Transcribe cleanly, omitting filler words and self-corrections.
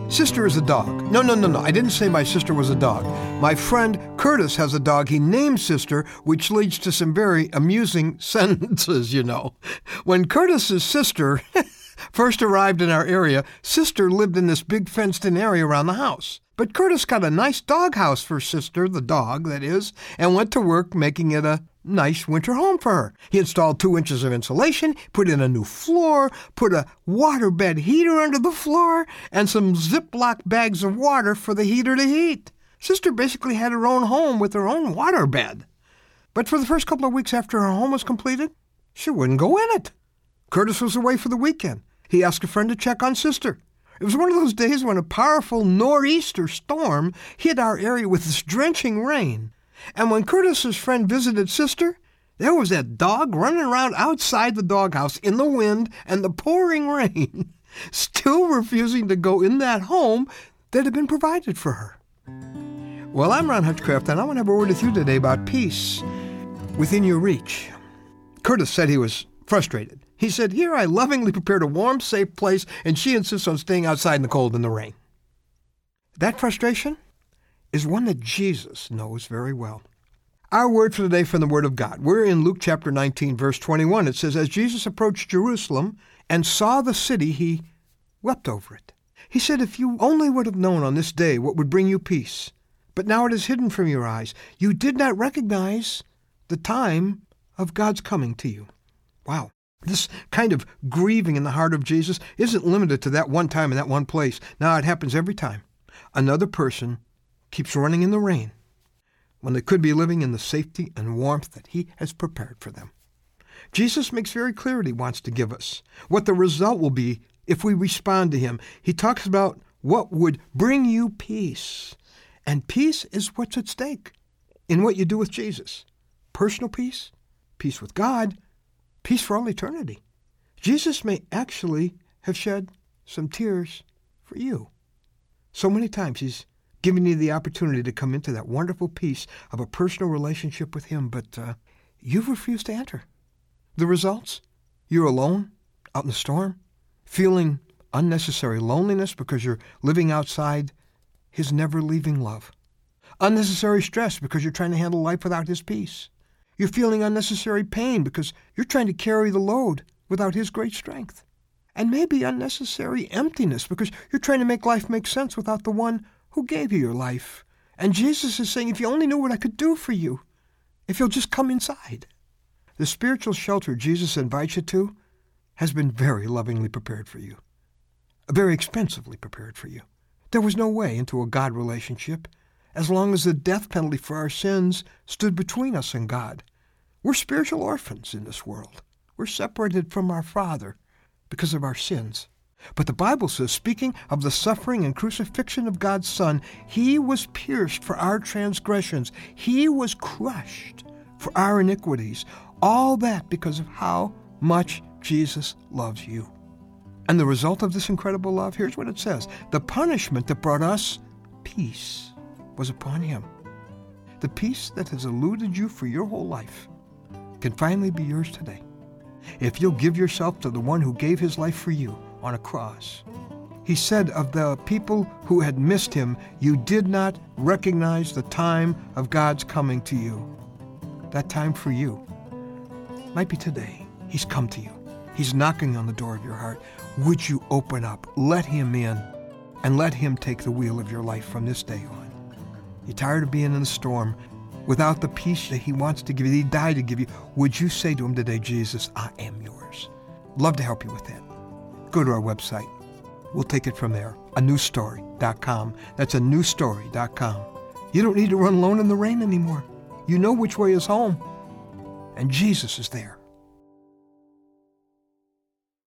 Sister is a dog. No. I didn't say my sister was a dog. My friend Curtis has a dog he named Sister, which leads to some very amusing sentences, you know. When Curtis's sister first arrived in our area, Sister lived in this big fenced-in area around the house. But Curtis got a nice dog house for Sister, the dog, that is, and went to work making it a nice winter home for her. He installed 2 inches of insulation, put in a new floor, put a waterbed heater under the floor, and some Ziploc bags of water for the heater to heat. Sister basically had her own home with her own waterbed. But for the first couple of weeks after her home was completed, she wouldn't go in it. Curtis was away for the weekend. He asked a friend to check on Sister. It was one of those days when a powerful nor'easter storm hit our area with this drenching rain. And when Curtis's friend visited Sister, there was that dog running around outside the doghouse in the wind and the pouring rain, still refusing to go in that home that had been provided for her. Well, I'm Ron Hutchcraft, and I want to have a word with you today about peace within your reach. Curtis said he was frustrated. He said, "Here I lovingly prepared a warm, safe place, and she insists on staying outside in the cold and the rain." That frustration is one that Jesus knows very well. Our word for today from the Word of God. We're in Luke chapter 19, verse 21. It says, "As Jesus approached Jerusalem and saw the city, he wept over it. He said, 'If you only would have known on this day what would bring you peace, but now it is hidden from your eyes. You did not recognize the time of God's coming to you.'" Wow. This kind of grieving in the heart of Jesus isn't limited to that one time in that one place. Now it happens every time another person keeps running in the rain when they could be living in the safety and warmth that he has prepared for them. Jesus makes very clear what he wants to give us, what the result will be if we respond to him. He talks about what would bring you peace. And peace is what's at stake in what you do with Jesus. Personal peace, peace with God, peace for all eternity. Jesus may actually have shed some tears for you. So many times he's giving you the opportunity to come into that wonderful peace of a personal relationship with him, but you've refused to enter. The results? You're alone, out in the storm, feeling unnecessary loneliness because you're living outside his never-leaving love. Unnecessary stress because you're trying to handle life without his peace. You're feeling unnecessary pain because you're trying to carry the load without his great strength. And maybe unnecessary emptiness because you're trying to make life make sense without the one who gave you your life. And Jesus is saying, if you only knew what I could do for you, if you'll just come inside. The spiritual shelter Jesus invites you to has been very lovingly prepared for you, very expensively prepared for you. There was no way into a God relationship as long as the death penalty for our sins stood between us and God. We're spiritual orphans in this world. We're separated from our Father because of our sins. But the Bible says, speaking of the suffering and crucifixion of God's Son, he was pierced for our transgressions. He was crushed for our iniquities. All that because of how much Jesus loves you. And the result of this incredible love, here's what it says. The punishment that brought us peace was upon him. The peace that has eluded you for your whole life can finally be yours today. If you'll give yourself to the one who gave his life for you on a cross. He said of the people who had missed him, you did not recognize the time of God's coming to you. That time for you might be today. He's come to you. He's knocking on the door of your heart. Would you open up, let him in, and let him take the wheel of your life from this day on? You're tired of being in the storm without the peace that he wants to give you, that he died to give you. Would you say to him today, Jesus, I am yours? Love to help you with that. Go to our website. We'll take it from there. anewstory.com. That's anewstory.com. You don't need to run alone in the rain anymore. You know which way is home. And Jesus is there